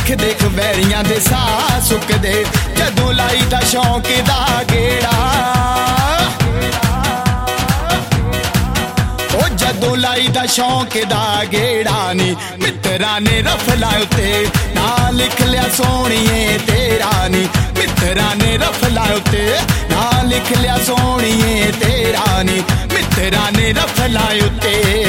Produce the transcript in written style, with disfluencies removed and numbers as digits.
देख देख वैरियां दे साह सुकदे जदों लाई दा शौक दा गेड़ा ओ जदों लाई दा शौक दा गेड़ा नी मित्तरां ने रफला उत्ते ना लिख लिया सोहणीए तेरा नी मित्तरां ने रफला उत्ते ना लिख लिया सोहणीए तेरा नी मित्तरां ने रफला उत्ते